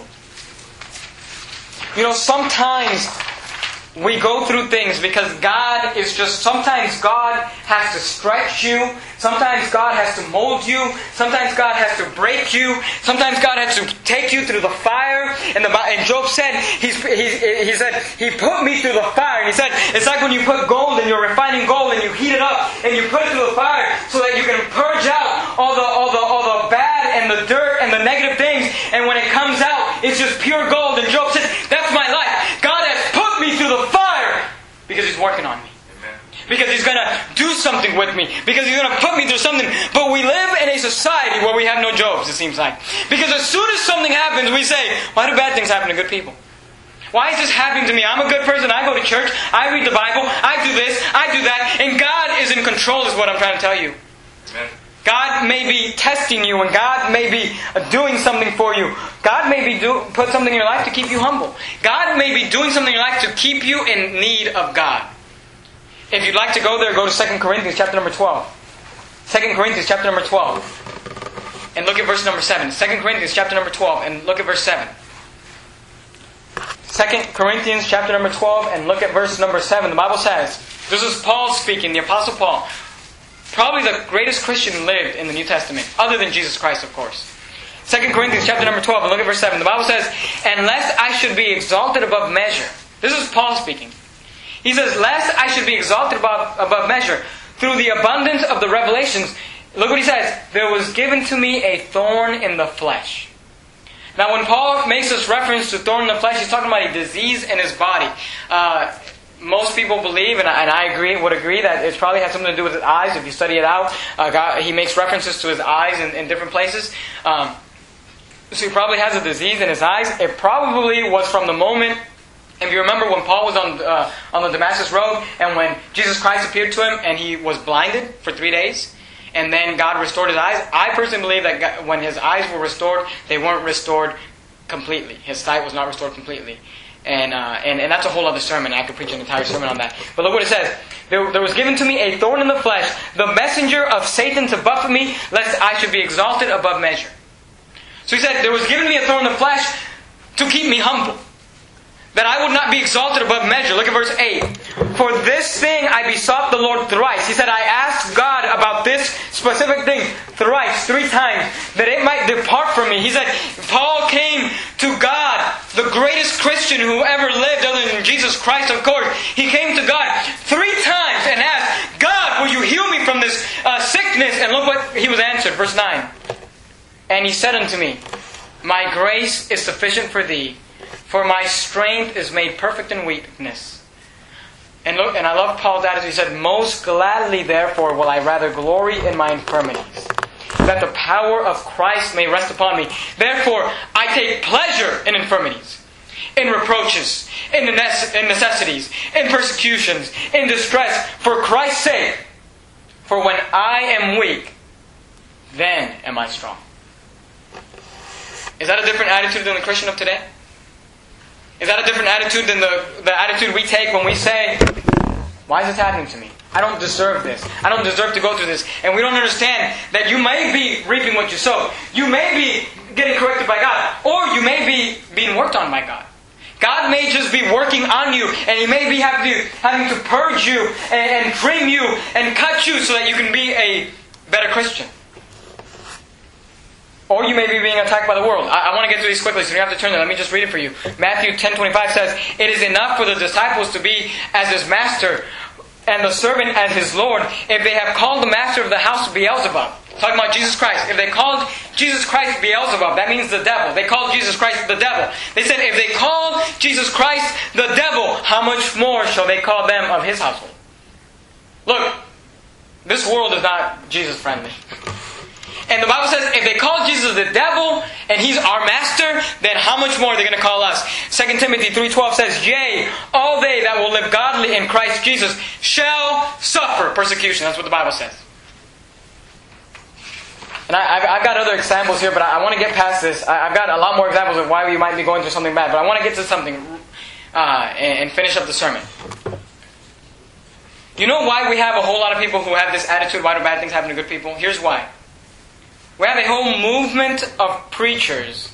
You know, sometimes we go through things because God is just, sometimes God has to stretch you. Sometimes God has to mold you. Sometimes God has to break you. Sometimes God has to take you through the fire. And, the, and Job said, he's, he, he said, "He put me through the fire." And he said, it's like when you put gold and you're refining gold and you heat it up and you put it through the fire so that you can purge out all the, all the, all the bad and the dirt and the negative things. And when it comes out, it's just pure gold. And Job said, that's my life. God has put me through the fire because He's working on me. Because He's going to do something with me. Because He's going to put me through something. But we live in a society where we have no Jobs, it seems like. Because as soon as something happens, we say, why do bad things happen to good people? Why is this happening to me? I'm a good person. I go to church. I read the Bible. I do this. I do that. And God is in control is what I'm trying to tell you. Amen. God may be testing you, and God may be doing something for you. God may be do, put something in your life to keep you humble. God may be doing something in your life to keep you in need of God. If you'd like to go there, go to Second Corinthians chapter number twelve. Second Corinthians chapter number twelve. And look at verse number seven. Second Corinthians chapter number twelve, and look at verse seven. Second Corinthians chapter number twelve, and look at verse number seven. The Bible says, this is Paul speaking, the Apostle Paul. Probably the greatest Christian lived in the New Testament, other than Jesus Christ, of course. Second Corinthians chapter number twelve, and look at verse seven. The Bible says, "And lest I should be exalted above measure." This is Paul speaking. He says, "Lest I should be exalted above, above measure, through the abundance of the revelations." Look what he says. "There was given to me a thorn in the flesh." Now when Paul makes this reference to thorn in the flesh, he's talking about a disease in his body. Uh, Most people believe, and I, and I agree, would agree, that it probably has something to do with his eyes. If you study it out, uh, God, he makes references to his eyes in, in different places. Um, so he probably has a disease in his eyes. It probably was from the moment If you remember when Paul was on uh, on the Damascus road, and when Jesus Christ appeared to him, and he was blinded for three days, and then God restored his eyes. I personally believe that God, when his eyes were restored, they weren't restored completely. His sight was not restored completely. And, uh, and and that's a whole other sermon. I could preach an entire sermon on that. But look what it says. There, there was given to me a thorn in the flesh, the messenger of Satan to buffet me, lest I should be exalted above measure. So he said, there was given me a thorn in the flesh to keep me humble, that I would not be exalted above measure. Look at verse eight. For this thing I besought the Lord thrice. He said, I asked God about this specific thing thrice, three times, that it might depart from me. He said, Paul came to God, the greatest Christian who ever lived other than Jesus Christ, of course. He came to God three times and asked, God, will you heal me from this uh, sickness? And look what he was answered. Verse nine. And he said unto me, my grace is sufficient for thee, for my strength is made perfect in weakness. And look, and I love Paul's attitude. He said, most gladly therefore will I rather glory in my infirmities, that the power of Christ may rest upon me. Therefore I take pleasure in infirmities, in reproaches, in necessities, in persecutions, in distress, for Christ's sake. For when I am weak, then am I strong. Is that a different attitude than the Christian of today? Is that a different attitude than the, the attitude we take when we say, why is this happening to me? I don't deserve this. I don't deserve to go through this. And we don't understand that you may be reaping what you sow. You may be getting corrected by God. Or you may be being worked on by God. God may just be working on you, and He may be having to, having to purge you and, and trim you and cut you so that you can be a better Christian. Or you may be being attacked by the world. I, I want to get through these quickly, so you don't have to turn there. Let me just read it for you. Matthew ten twenty-five says, it is enough for the disciples to be as his master and the servant as his Lord if they have called the master of the house Beelzebub. Talking about Jesus Christ. If they called Jesus Christ Beelzebub, that means the devil. They called Jesus Christ the devil. They said, if they called Jesus Christ the devil, how much more shall they call them of his household? Look, this world is not Jesus friendly. And the Bible says, if they call Jesus the devil, and He's our master, then how much more are they going to call us? Second Timothy three twelve says, yea, all they that will live godly in Christ Jesus shall suffer persecution. That's what the Bible says. And I, I've, I've got other examples here, but I, I want to get past this. I, I've got a lot more examples of why we might be going through something bad, but I want to get to something uh, and, and finish up the sermon. You know why we have a whole lot of people who have this attitude, why do bad things happen to good people? Here's why. We have a whole movement of preachers,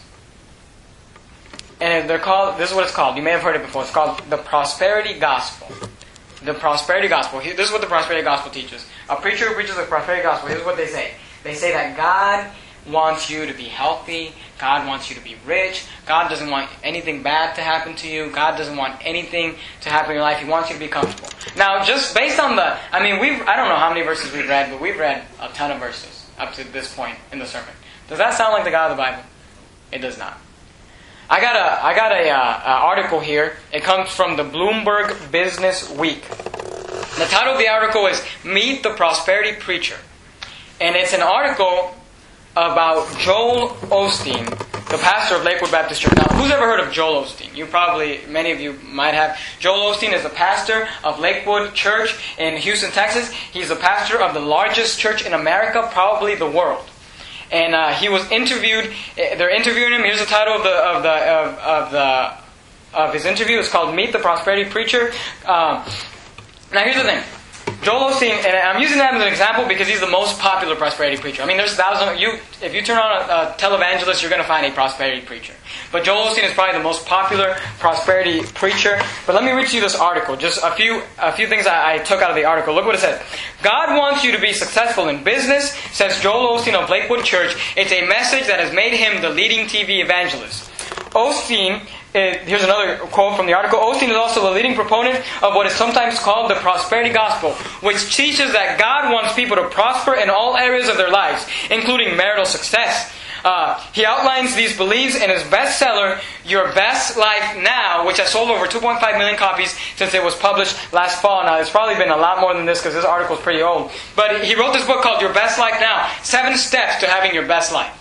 and they're called, this is what it's called, you may have heard it before, it's called the prosperity gospel. The prosperity gospel. This is what the prosperity gospel teaches. A preacher who preaches the prosperity gospel, here's what they say. They say that God wants you to be healthy, God wants you to be rich, God doesn't want anything bad to happen to you, God doesn't want anything to happen in your life, He wants you to be comfortable. Now, just based on the, I mean, we've, I don't know how many verses we've read, but we've read a ton of verses up to this point in the sermon. Does that sound like the God of the Bible? It does not. I got a I got a, uh, a article here. It comes from the Bloomberg Business Week. The title of the article is Meet the Prosperity Preacher. And it's an article about Joel Osteen, the pastor of Lakewood Baptist Church. Now, who's ever heard of Joel Osteen? You probably, many of you might have. Joel Osteen is the pastor of Lakewood Church in Houston, Texas. He's the pastor of the largest church in America, probably the world. And uh, he was interviewed. They're interviewing him. Here's the title of the of the of, of the of his interview. It's called "Meet the Prosperity Preacher." Um, now, here's the thing. Joel Osteen, and I'm using that as an example because he's the most popular prosperity preacher. I mean, there's thousands of you. If you turn on a, a televangelist, you're going to find a prosperity preacher. But Joel Osteen is probably the most popular prosperity preacher. But let me read to you this article. Just a few, a few things I, I took out of the article. Look what it says. God wants you to be successful in business, says Joel Osteen of Lakewood Church. It's a message that has made him the leading T V evangelist. Osteen. Uh, here's another quote from the article. Osteen is also the leading proponent of what is sometimes called the prosperity gospel, which teaches that God wants people to prosper in all areas of their lives, including marital success. Uh, he outlines these beliefs in his bestseller, Your Best Life Now, which has sold over two point five million copies since it was published last fall. Now, it's probably been a lot more than this because this article is pretty old. But he wrote this book called Your Best Life Now, Seven Steps to Having Your Best Life.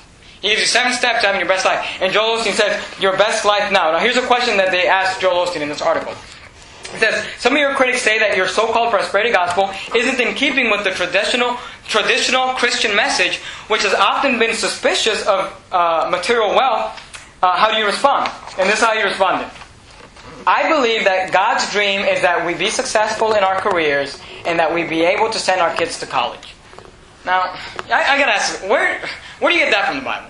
He gives you seven steps to having your best life. And Joel Osteen says, your best life now. Now here's a question that they asked Joel Osteen in this article. It says, some of your critics say that your so-called prosperity gospel isn't in keeping with the traditional traditional Christian message, which has often been suspicious of uh, material wealth. Uh, how do you respond? And this is how he responded. I believe that God's dream is that we be successful in our careers and that we be able to send our kids to college. Now, I, I gotta ask, where, where do you get that from the Bible?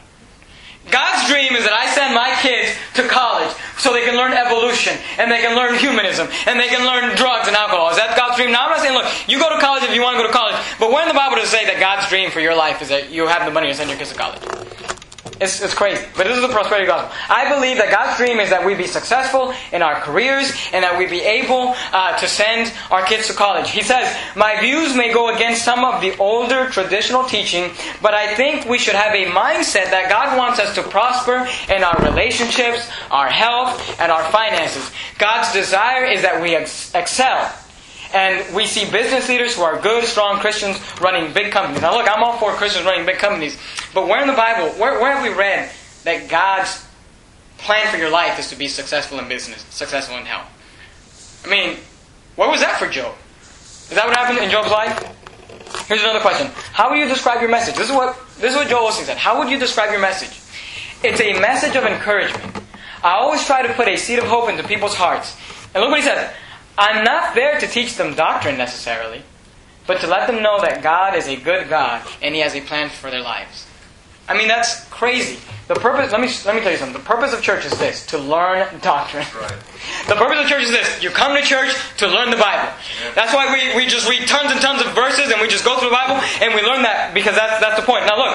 God's dream is that I send my kids to college so they can learn evolution and they can learn humanism and they can learn drugs and alcohol. Is that God's dream? Now I'm not saying, look, you go to college if you want to go to college, but where in the Bible does it say that God's dream for your life is that you have the money to send your kids to college? It's, it's crazy. But this is the prosperity gospel. I believe that God's dream is that we be successful in our careers and that we be able uh, to send our kids to college. He says, my views may go against some of the older traditional teaching, but I think we should have a mindset that God wants us to prosper in our relationships, our health, and our finances. God's desire is that we ex- excel. And we see business leaders who are good, strong Christians running big companies. Now look, I'm all for Christians running big companies. But where in the Bible, where, where have we read that God's plan for your life is to be successful in business, successful in health? I mean, what was that for Job? Is that what happened in Job's life? Here's another question. How will you describe your message? This is what, this is what Joel Osteen said. How would you describe your message? It's a message of encouragement. I always try to put a seed of hope into people's hearts. And look what he says. I'm not there to teach them doctrine necessarily, but to let them know that God is a good God and He has a plan for their lives. I mean, that's crazy. The purpose, let me let me tell you something. The purpose of church is this, to learn doctrine. Right. The purpose of church is this, you come to church to learn the Bible. Yeah. That's why we, we just read tons and tons of verses and we just go through the Bible and we learn that because that's, that's the point. Now look,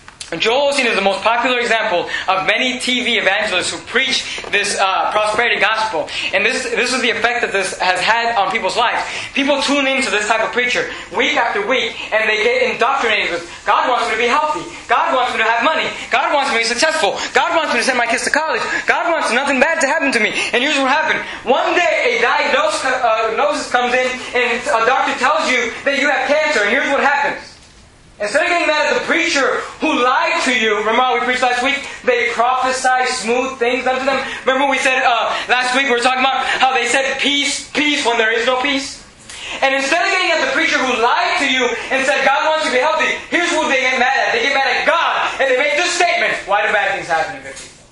Joel Osteen is the most popular example of many T V evangelists who preach this uh, prosperity gospel. And this this is the effect that this has had on people's lives. People tune into this type of preacher week after week, and they get indoctrinated with, God wants me to be healthy. God wants me to have money. God wants me to be successful. God wants me to send my kids to college. God wants nothing bad to happen to me. And here's what happened. One day, a diagnosis, uh, diagnosis comes in, and a doctor tells you that you have cancer. And here's what happens. Instead of getting mad at the preacher who lied to you, remember how we preached last week? They prophesy smooth things unto them. Remember we said uh, last week we were talking about how they said peace, peace when there is no peace? And instead of getting at the preacher who lied to you and said God wants you to be healthy, here's who they get mad at. They get mad at God and they make this statement. Why do bad things happen to good people?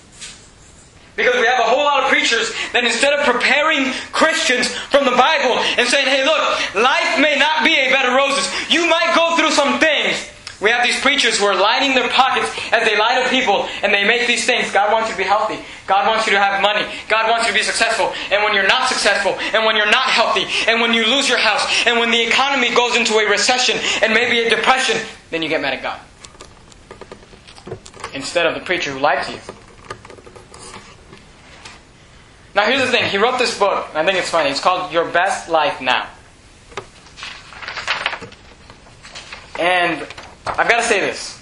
Because we have a whole lot of preachers that instead of preparing Christians from the Bible and saying, hey look, life may not be a bed of roses. You might go through some things. We have these preachers who are lining their pockets as they lie to people and they make these things. God wants you to be healthy. God wants you to have money. God wants you to be successful. And when you're not successful, and when you're not healthy, and when you lose your house, and when the economy goes into a recession and maybe a depression, then you get mad at God. Instead of the preacher who lied to you. Now here's the thing, he wrote this book, I think it's funny, it's called Your Best Life Now. And I've got to say this.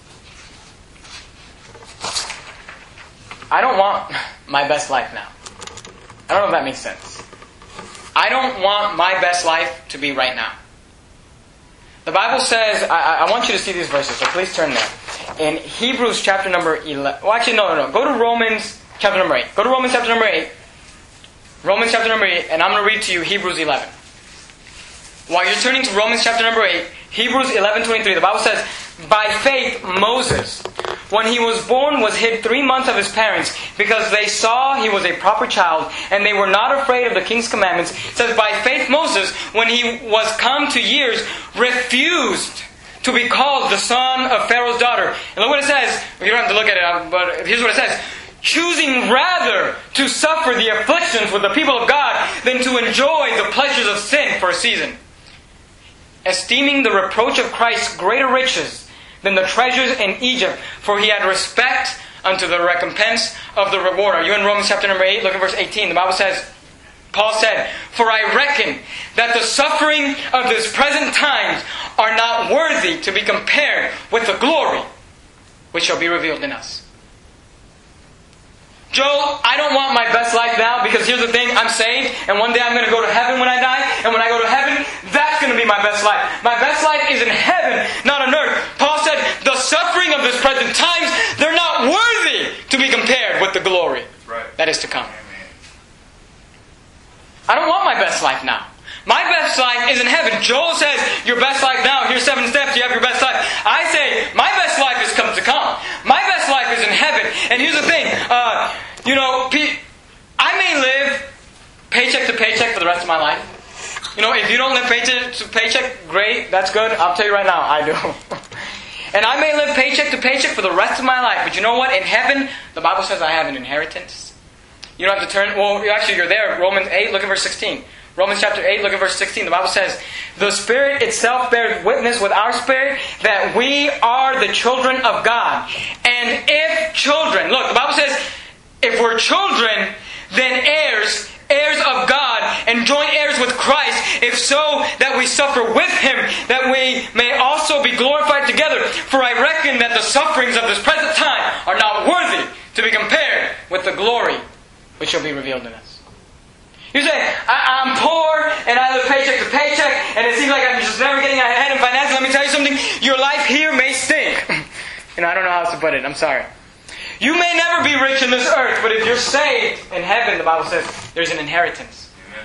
I don't want my best life now. I don't know if that makes sense. I don't want my best life to be right now. The Bible says, I, I want you to see these verses, so please turn there. In Hebrews chapter number eleven, well actually no, no, no, go to Romans chapter number eight. Go to Romans chapter number eight. Romans chapter number eight, and I'm going to read to you Hebrews eleven. While you're turning to Romans chapter number eight, Hebrews eleven twenty-three, the Bible says, by faith Moses, when he was born, was hid three months of his parents, because they saw he was a proper child, and they were not afraid of the king's commandments. It says, by faith Moses, when he was come to years, refused to be called the son of Pharaoh's daughter. And look what it says. You don't have to look at it, but here's what it says. Choosing rather to suffer the afflictions with the people of God than to enjoy the pleasures of sin for a season. Esteeming the reproach of Christ greater riches than the treasures in Egypt, for he had respect unto the recompense of the reward. Are you in Romans chapter number eight? Look at verse eighteen. The Bible says, Paul said, for I reckon that the suffering of this present times are not worthy to be compared with the glory which shall be revealed in us. Joel, I don't want my best life now because here's the thing, I'm saved and one day I'm going to go to heaven when I die, and when I go to heaven, that's going to be my best life. My best life is in heaven, not on earth. Paul said, the suffering of this present times, they're not worthy to be compared with the glory Right. that is to come. Amen. I don't want my best life now. My best life is in heaven. Joel says, your best life now, here's seven steps, you have your best life. I say, my best life is come to come. My best life is in heaven. And here's the thing, uh, you know, I may live paycheck to paycheck for the rest of my life. You know, if you don't live paycheck to paycheck, great, that's good. I'll tell you right now, I do. And I may live paycheck to paycheck for the rest of my life. But you know what? In heaven, the Bible says I have an inheritance. You don't have to turn, well, actually you're there. Romans eight, look at verse sixteen. Romans chapter eight, look at verse sixteen. The Bible says, the Spirit itself bears witness with our spirit that we are the children of God. And if children, look, the Bible says, if we're children, then heirs, heirs of God, and joint heirs with Christ, if so that we suffer with Him, that we may also be glorified together. For I reckon that the sufferings of this present time are not worthy to be compared with the glory which shall be revealed in us. You say, I, I'm poor, and I live paycheck to paycheck, and it seems like I'm just never getting ahead in finances. Let me tell you something. Your life here may stink. You know, I don't know how else to put it. I'm sorry. You may never be rich in this earth, but if you're saved in heaven, the Bible says, there's an inheritance. Amen.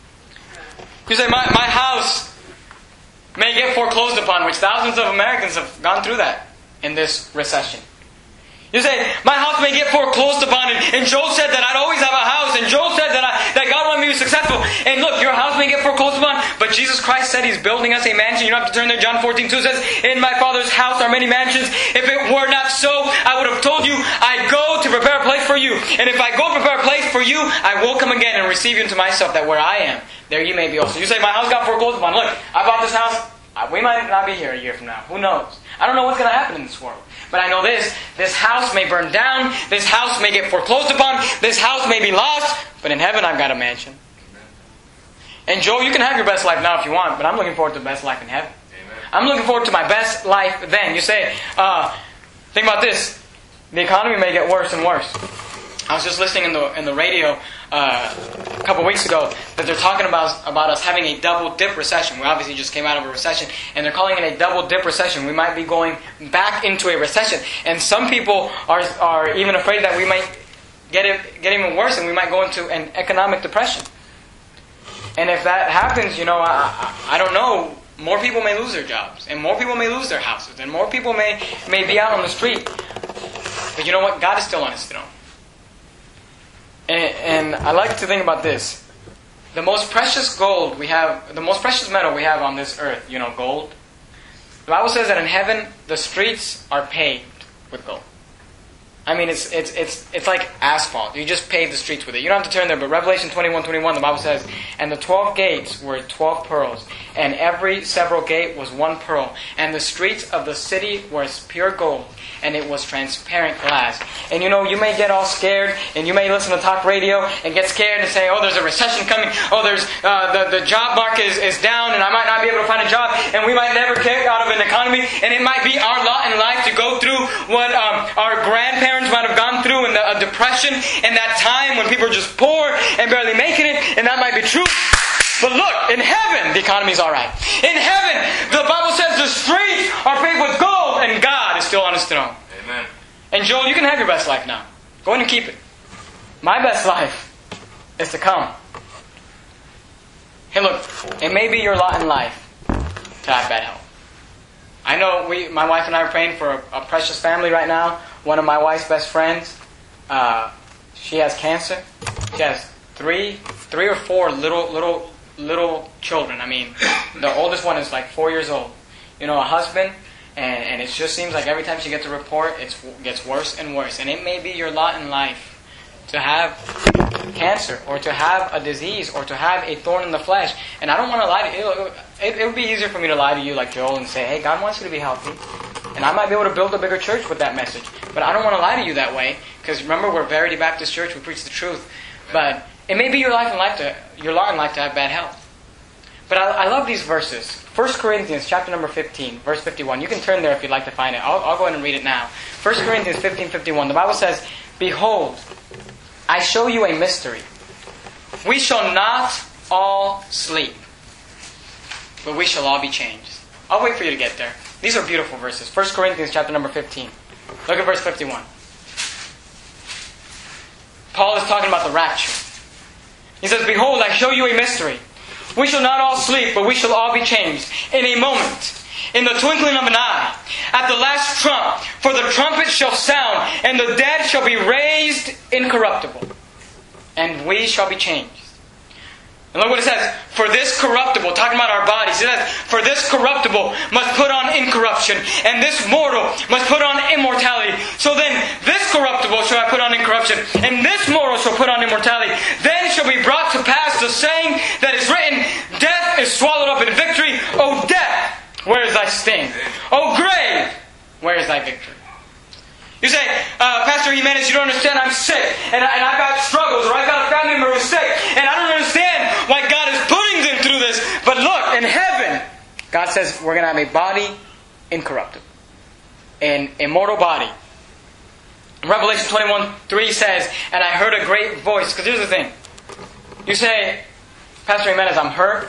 You say, my, my house may get foreclosed upon, which thousands of Americans have gone through that in this recession. You say, my house may get foreclosed upon, and, and Joel said that I'd always have a house, and Joel said that I, that God wanted me to be successful. And look, your house may get foreclosed upon, but Jesus Christ said He's building us a mansion. You don't have to turn there. John fourteen two says, in my Father's house are many mansions. If it were not so, I would have told you, I go to prepare a place for you. And if I go prepare a place for you, I will come again and receive you into myself, that where I am, there you may be also. You say, my house got foreclosed upon. Look, I bought this house. We might not be here a year from now. Who knows? I don't know what's going to happen in this world. But I know this. This house may burn down. This house may get foreclosed upon. This house may be lost. But in heaven, I've got a mansion. And Joel, you can have your best life now if you want. But I'm looking forward to the best life in heaven. Amen. I'm looking forward to my best life then. You say, uh, think about this. The economy may get worse and worse. I was just listening in the in the radio uh, a couple of weeks ago that they're talking about about us having a double dip recession. We obviously just came out of a recession, and they're calling it a double dip recession. We might be going back into a recession, and some people are are even afraid that we might get it get even worse, and we might go into an economic depression. And if that happens, you know, I, I, I don't know. More people may lose their jobs, and more people may lose their houses, and more people may may be out on the street. But you know what? God is still on His throne. And, and I like to think about this. The most precious gold we have, the most precious metal we have on this earth, you know, gold. The Bible says that in heaven, the streets are paved with gold. I mean, it's it's it's it's like asphalt. You just pave the streets with it. You don't have to turn there, but Revelation twenty-one twenty-one, the Bible says, and the twelve gates were twelve pearls, and every several gate was one pearl, and the streets of the city were as pure gold, and it was transparent glass. And you know, you may get all scared, and you may listen to talk radio and get scared and say, oh, there's a recession coming. Oh, there's uh, the, the job market is, is down, and I might not be able to find a job, and we might never get out of an economy, and it might be our lot in life to go through what um, our grandparents might have gone through in the, a depression in that time when people are just poor and barely making it, and that might be true. But look, in heaven, the economy's alright. In heaven, the Bible says the streets are paved with gold, and God is still on His throne. Amen. And Joel, you can have your best life now. Go ahead and keep it. My best life is to come. Hey, look, it may be your lot in life to have bad health. I know we, my wife and I are praying for a, a precious family right now. One of my wife's best friends, uh, she has cancer. She has three, three or four little, little, little children. I mean, the oldest one is like four years old. You know, a husband, and, and it just seems like every time she gets a report, it gets worse and worse. And it may be your lot in life to have cancer, or to have a disease, or to have a thorn in the flesh. And I don't want to lie to you. It, it would be easier for me to lie to you like Joel and say, hey, God wants you to be healthy. And I might be able to build a bigger church with that message. But I don't want to lie to you that way. Because remember, we're Verity Baptist Church. We preach the truth. But it may be your life in life to your lot in life to have bad health. But I, I love these verses. First Corinthians chapter number fifteen, verse fifty-one. You can turn there if you'd like to find it. I'll, I'll go ahead and read it now. First Corinthians fifteen fifty-one. The Bible says, behold, I show you a mystery. We shall not all sleep, but we shall all be changed. I'll wait for you to get there. These are beautiful verses. First Corinthians chapter number fifteen. Look at verse fifty-one. Paul is talking about the rapture. He says, "Behold, I show you a mystery. We shall not all sleep, but we shall all be changed in a moment, in the twinkling of an eye, at the last trump. For the trumpet shall sound, and the dead shall be raised incorruptible, and we shall be changed." And look what it says. "For this corruptible," talking about our bodies, it says, "For this corruptible must put on incorruption, and this mortal must put on immortality. So then this corruptible shall I put on incorruption, and this mortal shall put on immortality. Then shall be brought to pass the saying that is written, Death is swallowed up in victory. O death, where is thy sting? O grave, where is thy victory?" You say, uh, "Pastor Jimenez, you don't understand. I'm sick, and, I, and I've got struggles, or I've got a family member who's sick, and I don't understand why God is putting them through this. But look, in heaven, God says we're going to have a body incorruptible, an immortal body." Revelation twenty-one three says, "And I heard a great voice." Because here's the thing. You say, "Pastor Jimenez, I'm hurt.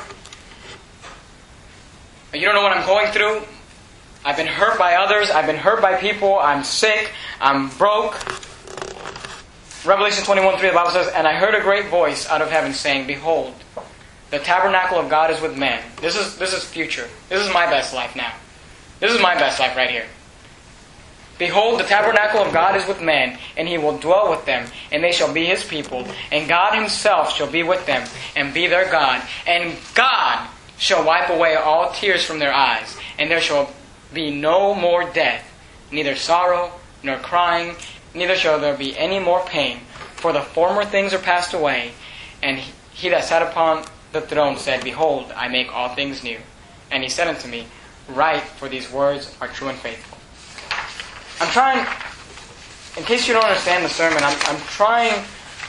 You don't know what I'm going through. I've been hurt by others. I've been hurt by people. I'm sick. I'm broke." Revelation twenty-one three, the Bible says, "And I heard a great voice out of heaven saying, Behold, the tabernacle of God is with men." This is this is future. This is my best life now. This is my best life right here. "Behold, the tabernacle of God is with men, and He will dwell with them, and they shall be His people. And God Himself shall be with them, and be their God. And God shall wipe away all tears from their eyes, and there shall be no more death, neither sorrow, nor crying, neither shall there be any more pain. For the former things are passed away. And he that sat upon the throne said, Behold, I make all things new. And He said unto me, Write, for these words are true and faithful." I'm trying, in case you don't understand the sermon, I'm, I'm trying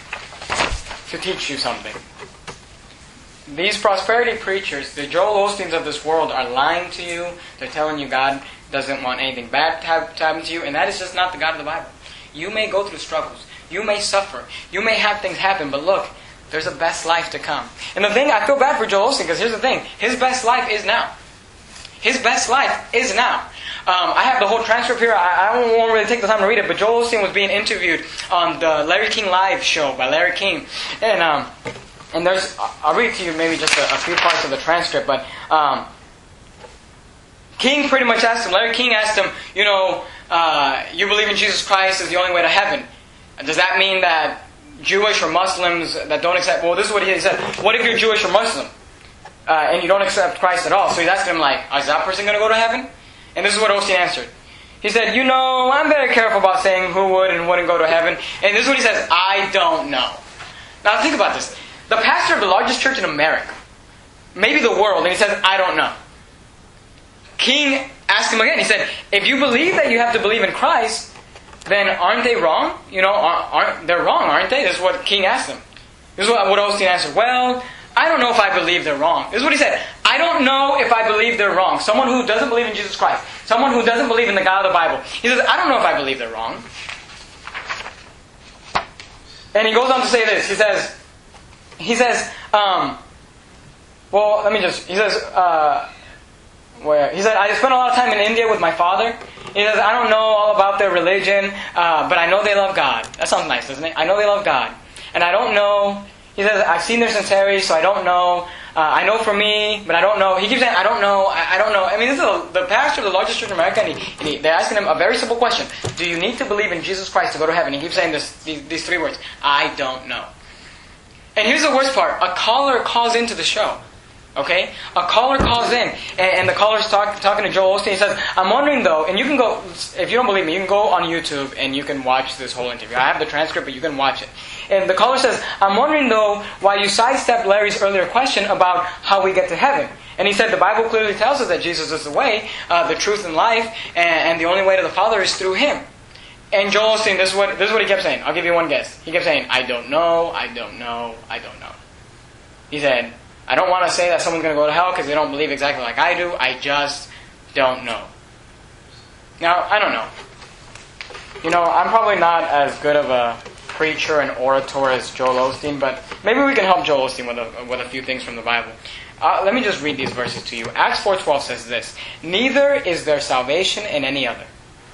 to teach you something. These prosperity preachers, the Joel Osteens of this world, are lying to you. They're telling you God doesn't want anything bad to happen to you, and that is just not the God of the Bible. You may go through struggles. You may suffer. You may have things happen, but look, there's a best life to come. And the thing, I feel bad for Joel Osteen, because here's the thing. His best life is now. His best life is now. Um, I have the whole transcript here. I, I won't really take the time to read it, but Joel Osteen was being interviewed on the Larry King Live show by Larry King. And um, and there's, I'll read to you maybe just a, a few parts of the transcript, but um, King pretty much asked him, Larry King asked him, you know, uh, you believe in Jesus Christ is the only way to heaven. Does that mean that Jewish or Muslims that don't accept, well, this is what he said, what if you're Jewish or Muslim uh, and you don't accept Christ at all? So he's asking him like, is that person going to go to heaven? And this is what Osteen answered. He said, you know, I'm very careful about saying who would and wouldn't go to heaven. And this is what he says, I don't know. Now think about this. The pastor of the largest church in America, maybe the world, and he says, I don't know. King asked him again. He said, if you believe that you have to believe in Christ, then aren't they wrong? You know, aren't they're wrong, aren't they? This is what King asked him. This is what, what Osteen answered. Well, I don't know if I believe they're wrong. This is what he said. I don't know if I believe they're wrong. Someone who doesn't believe in Jesus Christ. Someone who doesn't believe in the God of the Bible. He says, I don't know if I believe they're wrong. And he goes on to say this. He says, he says, um, well, let me just, he says, uh, where? He said, I spent a lot of time in India with my father. He says, I don't know all about their religion, uh, but I know they love God. That sounds nice, doesn't it? I know they love God. And I don't know, he says, I've seen their sincerity, so I don't know. Uh, I know for me, but I don't know. He keeps saying, I don't know, I, I don't know. I mean, this is a, the pastor of the largest church in America, and, he, and he, they're asking him a very simple question. Do you need to believe in Jesus Christ to go to heaven? He keeps saying this, these, these three words, I don't know. And here's the worst part. A caller calls into the show. Okay? A caller calls in, and, and the caller's talk, talking to Joel Osteen. He says, I'm wondering though, and you can go, if you don't believe me, you can go on YouTube and you can watch this whole interview. I have the transcript, but you can watch it. And the caller says, I'm wondering though, why you sidestepped Larry's earlier question about how we get to heaven. And he said, the Bible clearly tells us that Jesus is the way, uh, the truth, and life, and, and the only way to the Father is through Him. And Joel Osteen, this is what this is what he kept saying. I'll give you one guess. He kept saying, I don't know, I don't know, I don't know. He said, I don't want to say that someone's going to go to hell because they don't believe exactly like I do. I just don't know. Now, I don't know. You know, I'm probably not as good of a preacher and orator as Joel Osteen, but maybe we can help Joel Osteen with a, with a few things from the Bible. Uh, let me just read these verses to you. Acts four twelve says this, Neither is there salvation in any other.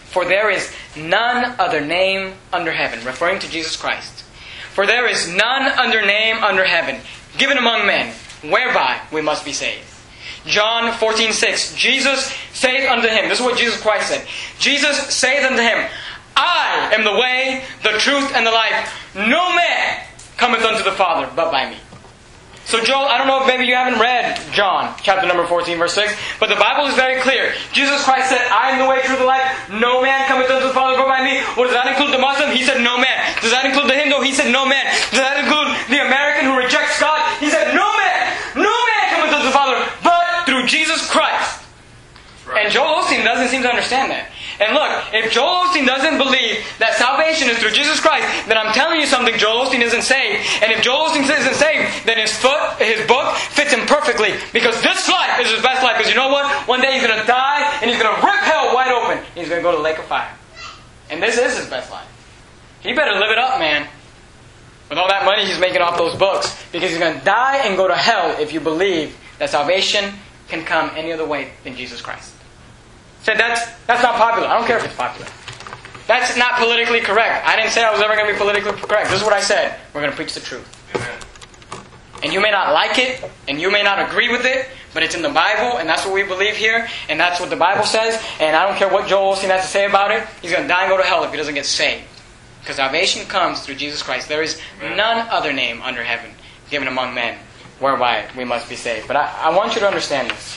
For there is none other name under heaven, referring to Jesus Christ. For there is none other name under heaven, given among men, whereby we must be saved. John fourteen six, Jesus saith unto him, this is what Jesus Christ said. Jesus saith unto him, I am the way, the truth, and the life. No man cometh unto the Father but by me. So Joel, I don't know if maybe you haven't read John chapter number fourteen, verse six, but the Bible is very clear. Jesus Christ said, I am the way, truth, and life. No man cometh unto the Father but by me. Well, does that include the Muslim? He said, no man. Does that include the Hindu? He said, no man. Does that include the American who rejects God? He said, no man. No man cometh unto the Father but through Jesus Christ. Right. And Joel Osteen doesn't seem to understand that. And look, if Joel Osteen doesn't believe that salvation is through Jesus Christ, then I'm telling you something, Joel Osteen isn't saved. And if Joel Osteen isn't saved, then his foot, his book fits him perfectly. Because this life is his best life. Because you know what? One day he's going to die and he's going to rip hell wide open. He's going to go to the lake of fire. And this is his best life. He better live it up, man. With all that money he's making off those books. Because he's going to die and go to hell if you believe that salvation can come any other way than Jesus Christ. Said that's that's not popular. I don't care if it's popular. That's not politically correct. I didn't say I was ever going to be politically correct. This is what I said. We're going to preach the truth. Amen. And you may not like it, and you may not agree with it, but it's in the Bible, and that's what we believe here, and that's what the Bible says, and I don't care what Joel Osteen has to say about it. He's going to die and go to hell if he doesn't get saved. Because salvation comes through Jesus Christ. There is none other name under heaven given among men whereby we must be saved. But I, I want you to understand this.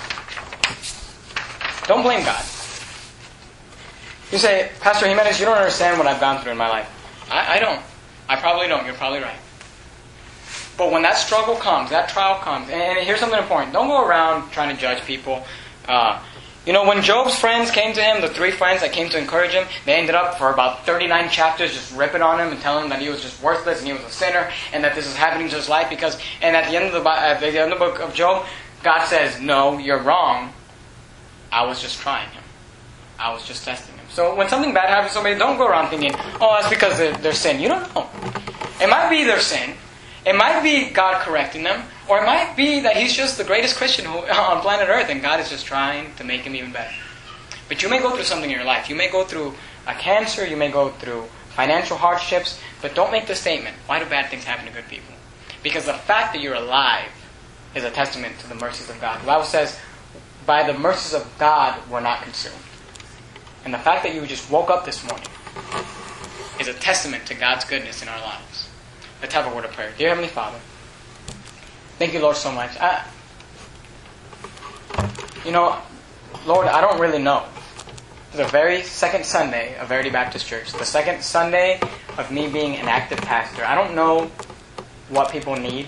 Don't blame God. You say, Pastor Jimenez, you don't understand what I've gone through in my life. I, I don't. I probably don't. You're probably right. But when that struggle comes, that trial comes, and, and here's something important. Don't go around trying to judge people. Uh, you know, when Job's friends came to him, the three friends that came to encourage him, they ended up for about thirty-nine chapters just ripping on him and telling him that he was just worthless and he was a sinner and that this is happening to his life because, and at the end of the, at the end of the book of Job, God says, no, you're wrong. I was just trying him. I was just testing him. So when something bad happens to somebody, don't go around thinking, oh, that's because of their sin. You don't know. It might be their sin. It might be God correcting them. Or it might be that he's just the greatest Christian who, on planet Earth and God is just trying to make him even better. But you may go through something in your life. You may go through a cancer. You may go through financial hardships. But don't make the statement, why do bad things happen to good people? Because the fact that you're alive is a testament to the mercies of God. The Bible says, by the mercies of God, we're not consumed. And the fact that you just woke up this morning is a testament to God's goodness in our lives. Let's have a word of prayer. Dear Heavenly Father, thank you, Lord, so much. I, you know, Lord, I don't really know. The very second Sunday of Verity Baptist Church, the second Sunday of me being an active pastor, I don't know what people need.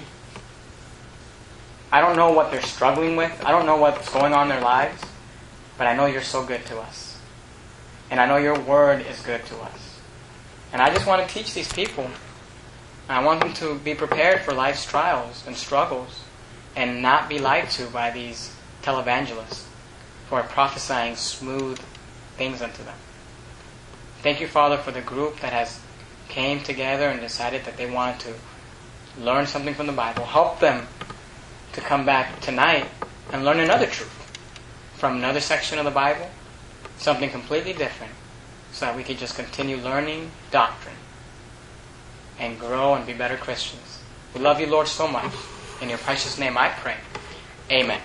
I don't know what they're struggling with. I don't know what's going on in their lives. But I know you're so good to us. And I know your word is good to us. And I just want to teach these people. I want them to be prepared for life's trials and struggles and not be lied to by these televangelists who are prophesying smooth things unto them. Thank you, Father, for the group that has came together and decided that they wanted to learn something from the Bible. Help them to come back tonight and learn another truth from another section of the Bible, something completely different, so that we could just continue learning doctrine and grow and be better Christians. We love you, Lord, so much. In your precious name I pray. Amen.